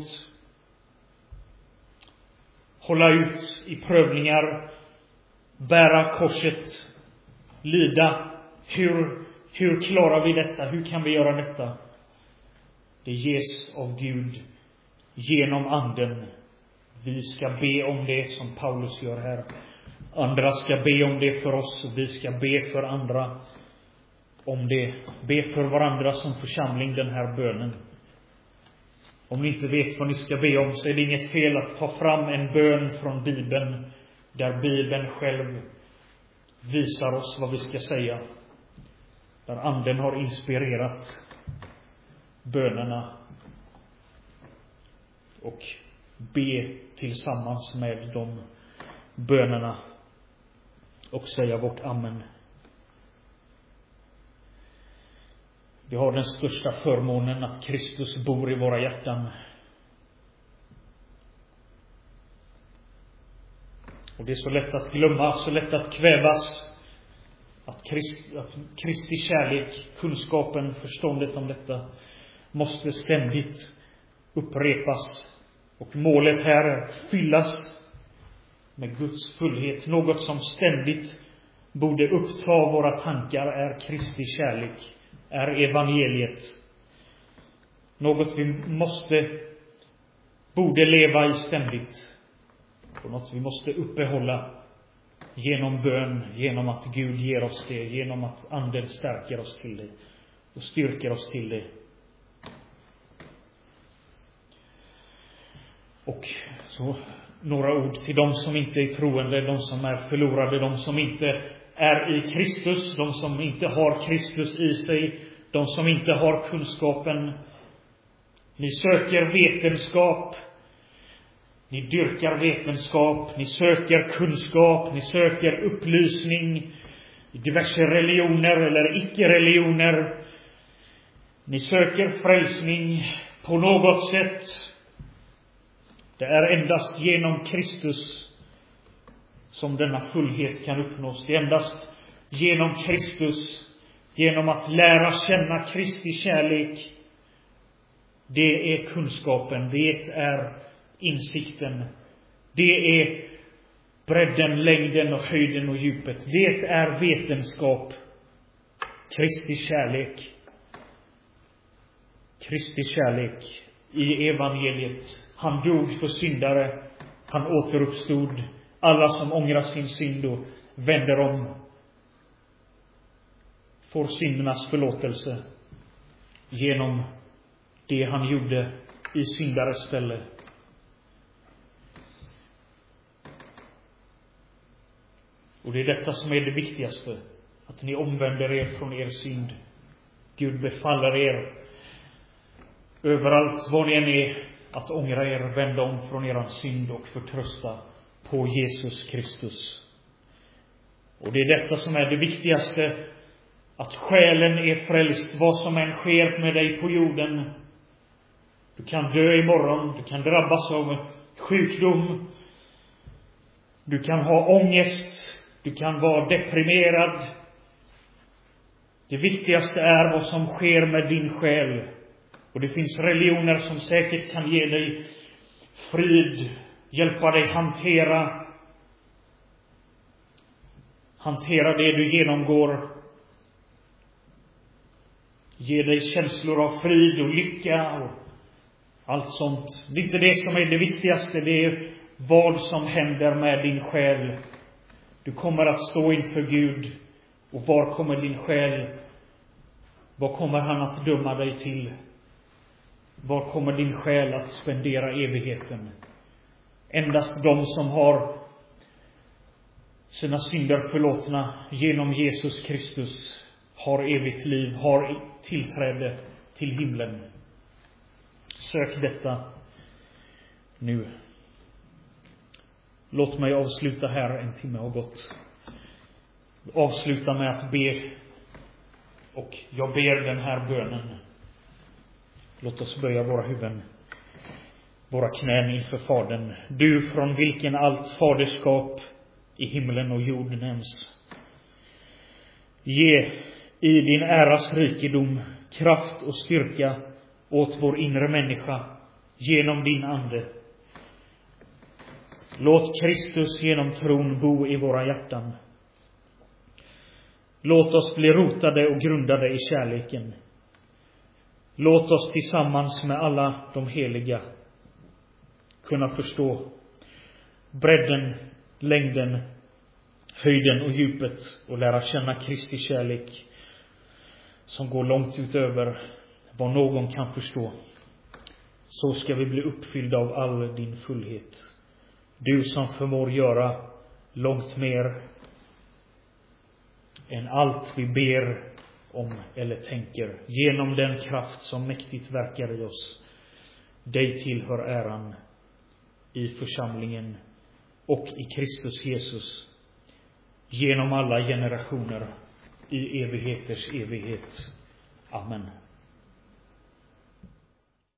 hålla ut i prövningar, bära korset, lida? Hur klarar vi detta? Hur kan vi göra detta? Det ges av Gud genom anden. Vi ska be om det som Paulus gör här. Andra ska be om det för oss och vi ska be för andra om det. Be för varandra som församling den här bönen. Om ni inte vet vad ni ska be om så är det inget fel att ta fram en bön från Bibeln där Bibeln själv visar oss vad vi ska säga. Där anden har inspirerat bönerna. Och be tillsammans med de bönerna och säga vårt amen. Vi har den största förmånen att Kristus bor i våra hjärtan. Och det är så lätt att glömma, så lätt att kvävas. Att Kristi kärlek, kunskapen, förståndet om detta måste ständigt upprepas. Och målet här är att fyllas med Guds fullhet. Något som ständigt borde uppta våra tankar är Kristi kärlek, är evangeliet. Något vi borde leva i ständigt. Och något vi måste uppehålla genom bön, genom att Gud ger oss det, genom att anden stärker oss till det och styrker oss till det. Och så några ord till de som inte är troende, de som är förlorade, de som inte är i Kristus, de som inte har Kristus i sig, de som inte har kunskapen. Ni söker vetenskap, ni dyrkar vetenskap, ni söker kunskap, ni söker upplysning i diverse religioner eller icke-religioner. Ni söker frälsning på något sätt. Det är endast genom Kristus som denna fullhet kan uppnås. Det är endast genom Kristus, genom att lära känna Kristi kärlek. Det är kunskapen, det är insikten. Det är bredden, längden och höjden och djupet. Det är vetenskap. Kristi kärlek. Kristi kärlek i evangeliet. Han dog för syndare. Han återuppstod. Alla som ångrar sin synd och vänder om får syndernas förlåtelse genom det han gjorde i syndares ställe. Och det är detta som är det viktigaste. Att ni omvänder er från er synd. Gud befaller er överallt var ni än är att ångra er, vända om från er synd och förtrösta på Jesus Kristus. Och det är detta som är det viktigaste. Att själen är frälst vad som än sker med dig på jorden. Du kan dö imorgon, du kan drabbas av sjukdom. Du kan ha ångest, du kan vara deprimerad. Det viktigaste är vad som sker med din själ. Och det finns religioner som säkert kan ge dig frid, hjälpa dig hantera det du genomgår. Ge dig känslor av frid och lycka och allt sånt. Det är inte det som är det viktigaste. Det är vad som händer med din själ. Du kommer att stå inför Gud. Och var kommer din själ? Vad kommer han att döma dig till? Var kommer din själ att spendera evigheten? Endast de som har sina synder förlåtna genom Jesus Kristus har evigt liv, har tillträde till himlen. Sök detta nu. Låt mig avsluta här, en timme har gått. Avsluta med att be. Och jag ber den här bönen. Låt oss böja våra huvuden, våra knän inför Fadern. Du från vilken allt faderskap i himlen och jord nämns. Ge i din äras rikedom kraft och styrka åt vår inre människa genom din ande. Låt Kristus genom tron bo i våra hjärtan. Låt oss bli rotade och grundade i kärleken. Låt oss tillsammans med alla de heliga kunna förstå bredden, längden, höjden och djupet och lära känna Kristi kärlek som går långt utöver vad någon kan förstå. Så ska vi bli uppfyllda av all din fullhet. Du som förmår göra långt mer än allt vi ber om eller tänker, genom den kraft som mäktigt verkar i oss. Dig tillhör äran i församlingen och i Kristus Jesus genom alla generationer i evigheters evighet. Amen.